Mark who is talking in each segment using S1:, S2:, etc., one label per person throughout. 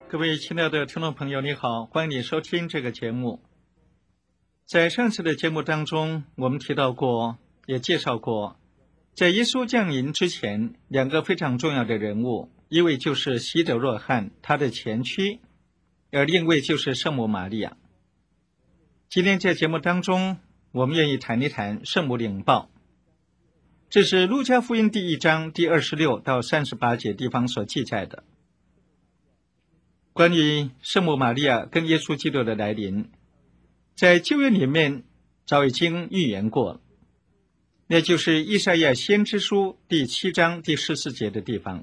S1: 各位亲爱的听众朋友，你好，欢迎你收听这个节目。在上次的节目当中，我们提到过，也介绍过，在耶稣降临之前，两个非常重要的人物，一位就是洗者若翰，他的前妻，而另一位就是圣母玛利亚。今天在节目当中，我们愿意谈一谈圣母领报。这是路加福音第1章第26到38节地方所记载的。关于圣母玛利亚跟耶稣基督的来临，在旧约里面早已经预言过了，那就是以赛亚先知书第7章第14节的地方。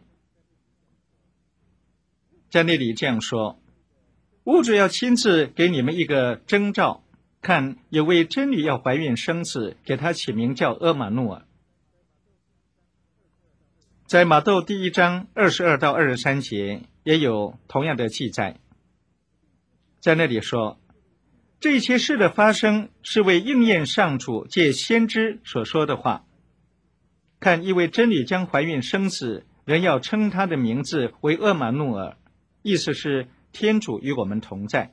S1: 在那里这样说，物主要亲自给你们一个征兆，看有位真女要怀孕生子，给她起名叫厄玛努尔。在马窦第1章22到23节也有同样的记载，在那里说，这一切事的发生是为应验上主借先知所说的话，看一位真女将怀孕生子，人要称她的名字为厄玛努尔，意思是天主与我们同在。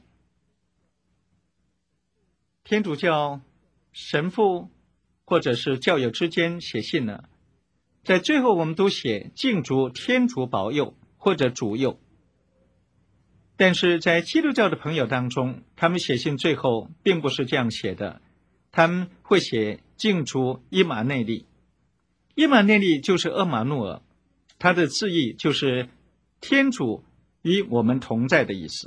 S1: 天主教神父或者是教友之间写信呢，在最后我们都写敬主天主保佑或者主佑，但是在基督教的朋友当中，他们写信最后并不是这样写的，他们会写敬主伊玛内利。伊玛内利就是厄玛努尔，它的字义就是天主与我们同在的意思。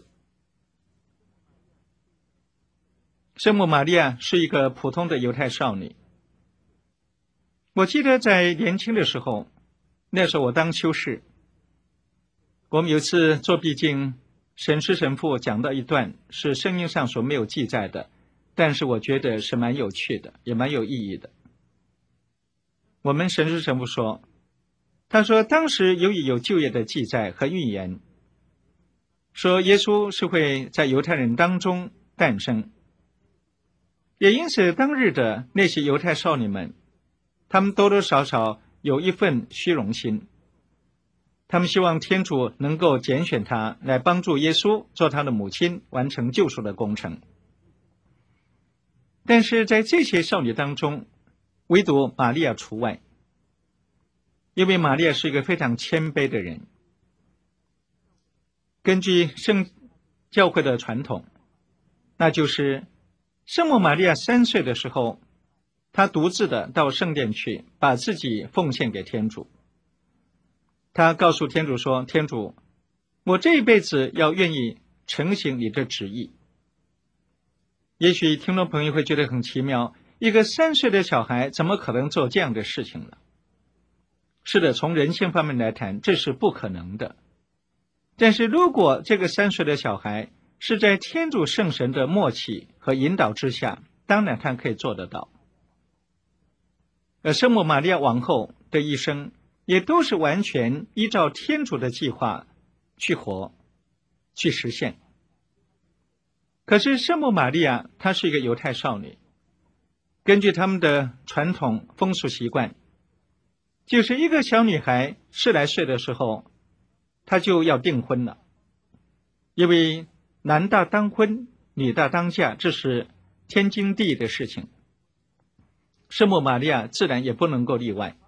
S1: 圣母玛利亚是一个普通的犹太少女。我记得在年轻的时候，那时候我当修士，我们有一次做毕竟，神师神父讲到一段是圣经上所没有记载的，但是我觉得是蛮有趣的，也蛮有意义的。我们神师神父说，他说当时由于有旧约的记载和预言，说耶稣是会在犹太人当中诞生，也因此当日的那些犹太少女们，他们多多少少有一份虚荣心，他们希望天主能够拣选他来帮助耶稣做他的母亲，完成救赎的工程。但是在这些少女当中，唯独玛利亚除外，因为玛利亚是一个非常谦卑的人。根据圣教会的传统，那就是圣母玛利亚3岁的时候，她独自的到圣殿去，把自己奉献给天主。她告诉天主说，天主，我这一辈子要愿意承行你的旨意。也许听众朋友会觉得很奇妙，一个3岁的小孩怎么可能做这样的事情呢？是的，从人性方面来谈，这是不可能的。但是如果这个3岁的小孩是在天主圣神的默契和引导之下，当然他可以做得到。而圣母玛利亚王后的一生也都是完全依照天主的计划去活，去实现。可是圣母玛利亚她是一个犹太少女，根据他们的传统风俗习惯，就是一个小女孩10来岁的时候，她就要订婚了，因为男大当婚，女大当嫁，这是天经地义的事情。圣母玛利亚自然也不能够例外。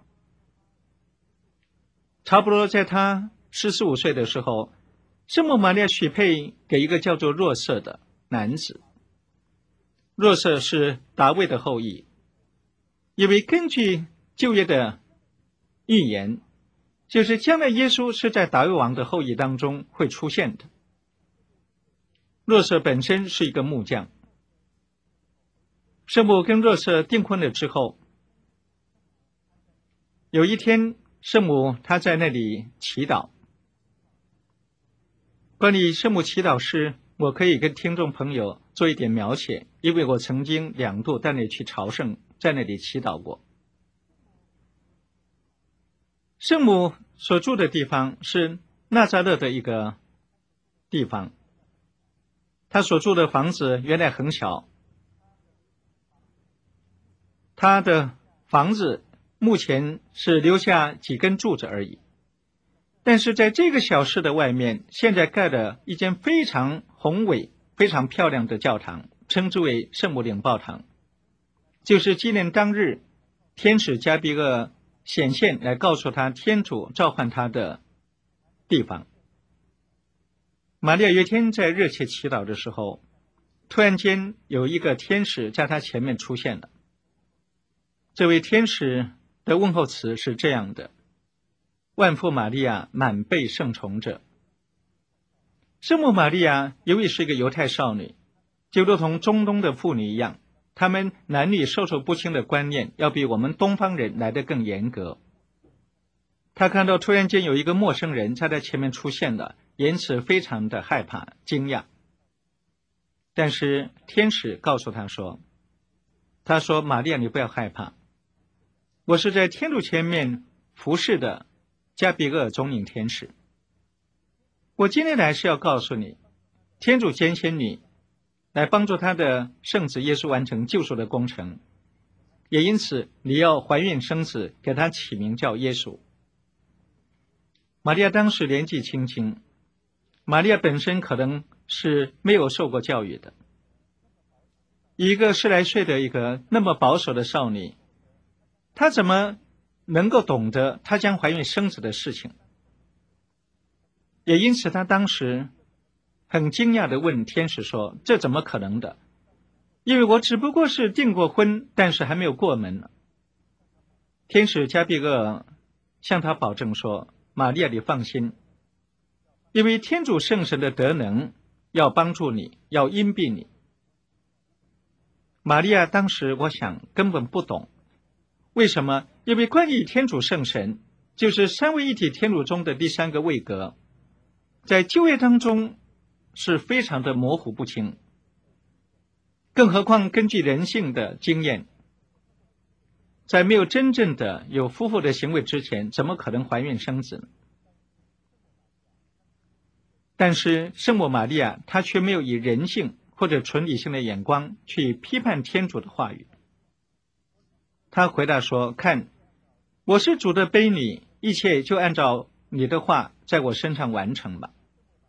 S1: 差不多在她14、15岁的时候，圣母玛利亚许配给一个叫做若瑟的男子。若瑟是达味的后裔，因为根据旧约的预言，就是将来耶稣是在达味王的后裔当中会出现的。若瑟本身是一个木匠。圣母跟若瑟订婚了之后，有一天圣母她在那里祈祷。关于圣母祈祷诗，我可以跟听众朋友做一点描写，因为我曾经2度到那里去朝圣，在那里祈祷过。圣母所住的地方是纳匝勒的一个地方，她所住的房子原来很小，她的房子目前是留下几根柱子而已， 但是在这个小市的外面，现在盖了一间非常宏伟、非常漂亮的教堂，称之为圣母领报堂，就是纪念当日天使加比厄显现来告诉他天主召唤他的地方。玛利亚有一天在热切祈祷的时候，突然间有一个天使在他前面出现了。这位天使的问候词是这样的：万福玛利亚，满被圣宠者。圣母玛利亚由于是一个犹太少女，就如同中东的妇女一样，她们男女授受不亲的观念要比我们东方人来得更严格。她看到突然间有一个陌生人在她前面出现了，因此非常的害怕惊讶。但是天使告诉她说，玛利亚，你不要害怕，我是在天主前面服侍的加比厄总领天使。我今天来是要告诉你，天主拣选你来帮助他的圣子耶稣完成救赎的工程，也因此你要怀孕生子，给他起名叫耶稣。玛利亚当时年纪轻轻，玛利亚本身可能是没有受过教育的，一个10来岁的一个那么保守的少女，她怎么能够懂得她将怀孕生子的事情？也因此她当时很惊讶地问天使说，这怎么可能的？因为我只不过是订过婚，但是还没有过门呢。天使加比厄向她保证说，玛利亚，你放心，因为天主圣神的德能要帮助你，要荫庇你。玛利亚当时我想根本不懂，为什么？因为关于天主圣神，就是三位一体天主中的第三个位格，在旧约当中是非常的模糊不清，更何况根据人性的经验，在没有真正的有夫妇的行为之前，怎么可能怀孕生子呢？但是圣母玛利亚她却没有以人性或者纯理性的眼光去批判天主的话语。她回答说，看，我是主的婢女，一切就按照你的话在我身上完成吧。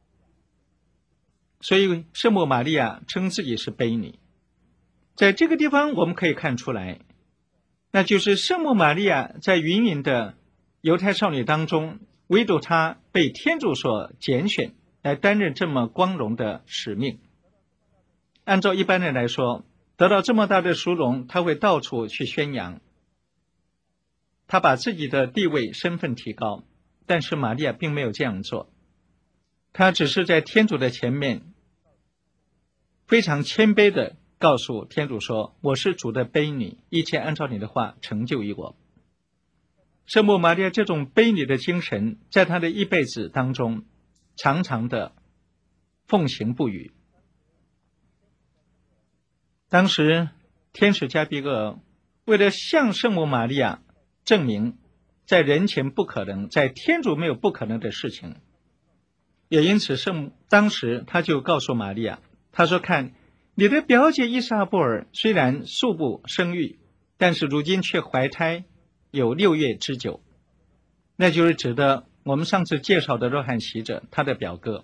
S1: 所以圣母玛利亚称自己是婢女。在这个地方我们可以看出来，那就是圣母玛利亚在芸芸的犹太少女当中，唯独她被天主所拣选来担任这么光荣的使命。按照一般人来说，得到这么大的殊荣，他会到处去宣扬，他把自己的地位身份提高。但是玛利亚并没有这样做，他只是在天主的前面非常谦卑地告诉天主说，我是主的婢女，一切按照你的话成就于我。圣母玛利亚这种婢女的精神，在她的一辈子当中常常的奉行不渝。当时天使加比厄为了向圣母玛利亚证明在人前不可能，在天主没有不可能的事情，也因此当时他就告诉玛利亚，他说，看，你的表姐伊莎布尔虽然素不生育，但是如今却怀胎有6月之久，那就是指的我们上次介绍的若翰洗者他的表哥。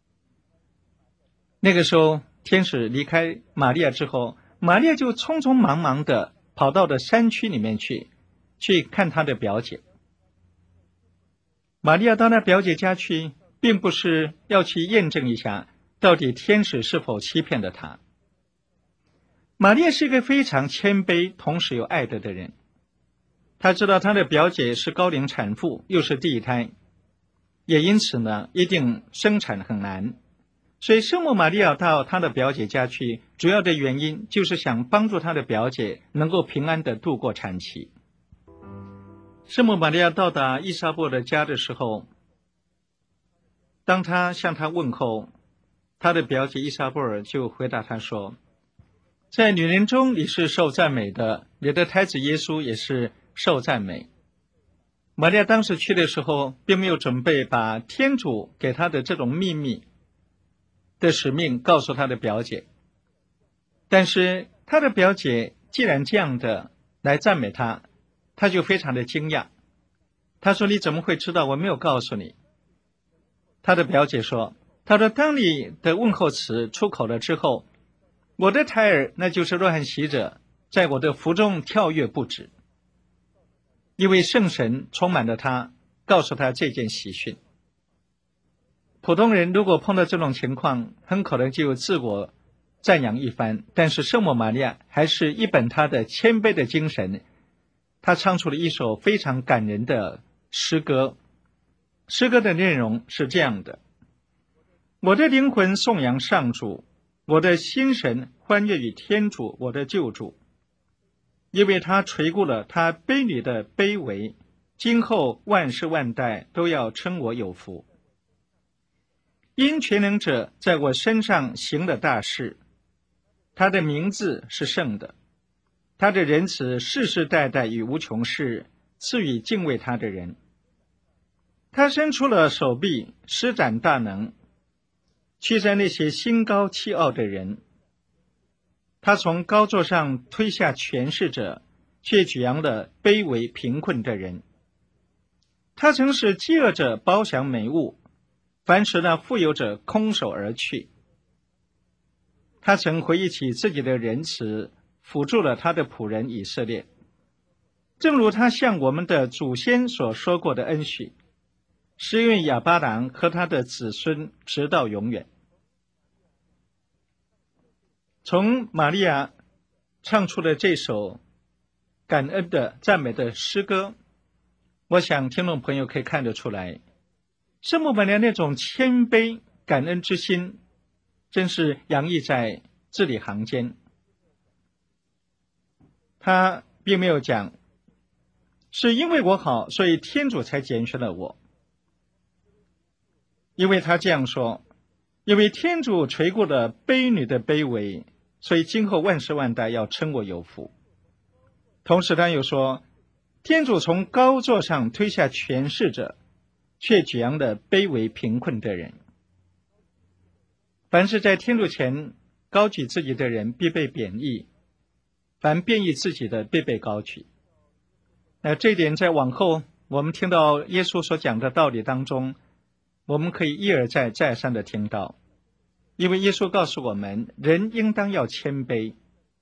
S1: 那个时候天使离开玛利亚之后，玛利亚就匆匆忙忙地跑到了山区里面去看他的表姐。玛利亚到那表姐家去，并不是要去验证一下到底天使是否欺骗了他。玛利亚是一个非常谦卑同时有爱德的人，她知道她的表姐是高龄产妇，又是第一胎，也因此呢一定生产很难。所以圣母玛利亚到她的表姐家去，主要的原因就是想帮助她的表姐能够平安地度过产期。圣母玛利亚到达伊莎布尔的家的时候，当她向她问候，她的表姐伊莎布尔就回答她说，在女人中你是受赞美的，你的胎子耶稣也是受赞美。玛利亚当时去的时候，并没有准备把天主给她的这种秘密的使命告诉她的表姐，但是她的表姐既然这样的来赞美她，她就非常的惊讶。她说，你怎么会知道？我没有告诉你。 他的表姐说，他说当你的问候词出口了之后，我的胎儿，那就是若翰洗者，在我的腹中跳跃不止，因为圣神充满了他，告诉他这件喜讯。普通人如果碰到这种情况，很可能就自我赞扬一番，但是圣母玛利亚还是一本她的谦卑的精神，她唱出了一首非常感人的诗歌。诗歌的内容是这样的：我的灵魂颂扬上主，我的心神欢悦于天主，我的救主，因为他垂顾了他卑女的卑微，今后万世万代都要称我有福。因全能者在我身上行了大事，他的名字是圣的，他的仁慈世世代代与无穷是赐予敬畏他的人。他伸出了手臂，施展大能，驱散那些心高气傲的人。他从高座上推下权势者，却举扬了卑微贫困的人。他曾使饥饿者饱享美物，凡使那富有者空手而去。他曾回忆起自己的仁慈，辅助了他的仆人以色列，正如他向我们的祖先所说过的恩许，施愿亚巴郎和他的子孙直到永远。从玛利亚唱出的这首感恩的赞美的诗歌，我想听众朋友可以看得出来，圣母玛利亚那种谦卑感恩之心真是洋溢在字里行间。他并没有讲是因为我好，所以天主才拣选了我，因为他这样说，因为天主垂顾了卑女的卑微，所以今后万世万代要称我有福。同时他又说，天主从高座上推下权势者，却举扬了卑微贫困的人。凡是在天主前高举自己的人必被贬义，凡贬义自己的必被高举。那这一点在往后我们听到耶稣所讲的道理当中，我们可以一而再再三的听到，因为耶稣告诉我们，人应当要谦卑。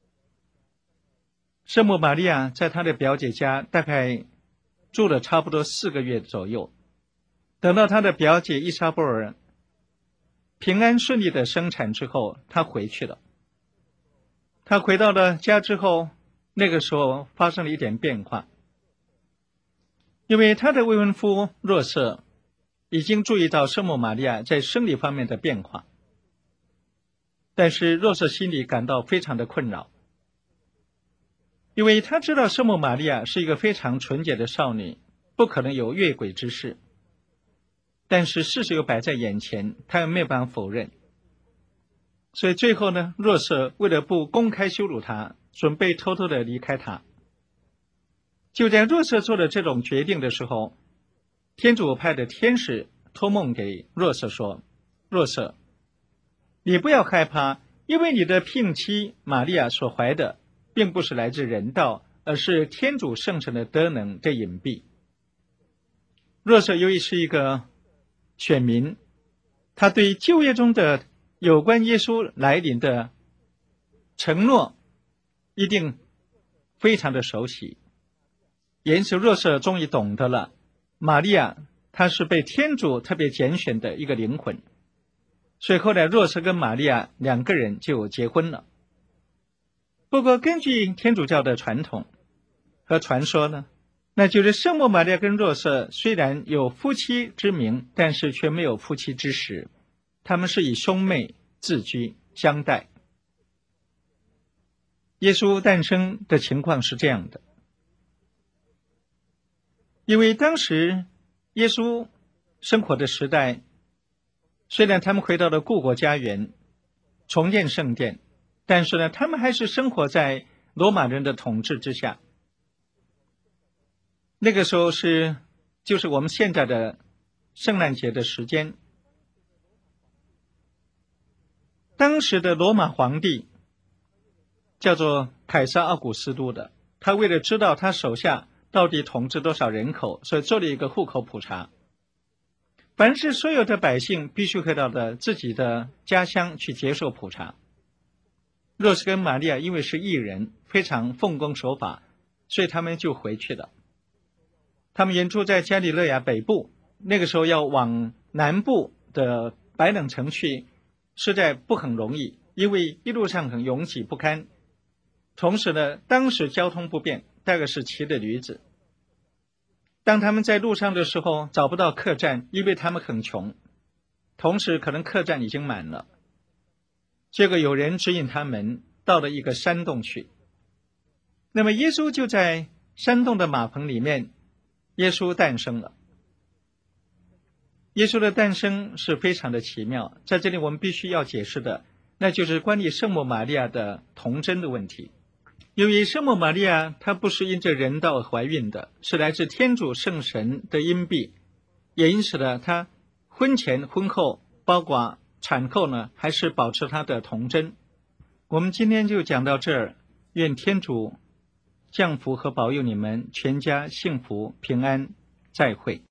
S1: 圣母玛利亚在她的表姐家大概住了差不多4个月左右，等到她的表姐伊莎贝尔平安顺利的生产之后，她回去了。她回到了家之后，那个时候发生了一点变化，因为她的未婚夫若瑟已经注意到圣母玛利亚在生理方面的变化，但是若瑟心里感到非常的困扰，因为他知道圣母玛利亚是一个非常纯洁的少女，不可能有越轨之事，但是事实又摆在眼前，他又没有办法否认。所以最后呢，若瑟为了不公开羞辱他，准备偷偷的离开他。就在若瑟做了这种决定的时候，天主派的天使托梦给若瑟说，若瑟，你不要害怕，因为你的聘妻玛利亚所怀的并不是来自人道，而是天主圣神的德能的隐蔽。若瑟由于是一个选民，他对旧约中的有关耶稣来临的承诺一定非常的熟悉，因此若瑟终于懂得了玛利亚她是被天主特别拣选的一个灵魂，所以后来若瑟跟玛利亚2个人就结婚了。不过根据天主教的传统和传说呢，那就是圣母玛利亚跟若瑟虽然有夫妻之名，但是却没有夫妻之实，他们是以兄妹自居相待。耶稣诞生的情况是这样的，因为当时耶稣生活的时代，虽然他们回到了故国家园重建圣殿，但是呢，他们还是生活在罗马人的统治之下。那个时候就是我们现在的圣诞节的时间。当时的罗马皇帝叫做凯撒奥古斯都的，他为了知道他手下到底统治多少人口，所以做了一个户口普查。 凡是所有的百姓必须回到的自己的家乡去接受普查。若是跟玛利亚因为是义人，非常奉公守法，所以他们就回去了。他们原住在加里肋亚北部，那个时候要往南部的白冷城去，实在不很容易，因为一路上很拥挤不堪。同时呢，当时交通不便，大概是骑的驴子。当他们在路上的时候找不到客栈，因为他们很穷，同时可能客栈已经满了。结果有人指引他们到了一个山洞去。那么耶稣就在山洞的马棚里面，耶稣诞生了。耶稣的诞生是非常的奇妙，在这里我们必须要解释的，那就是关于圣母玛利亚的童贞的问题。由于圣母玛利亚她不是因着人道而怀孕的，是来自天主圣神的荫庇，也因此呢，她婚前婚后包括产后呢，还是保持她的童贞。我们今天就讲到这儿，愿天主降福和保佑你们全家幸福平安，再会。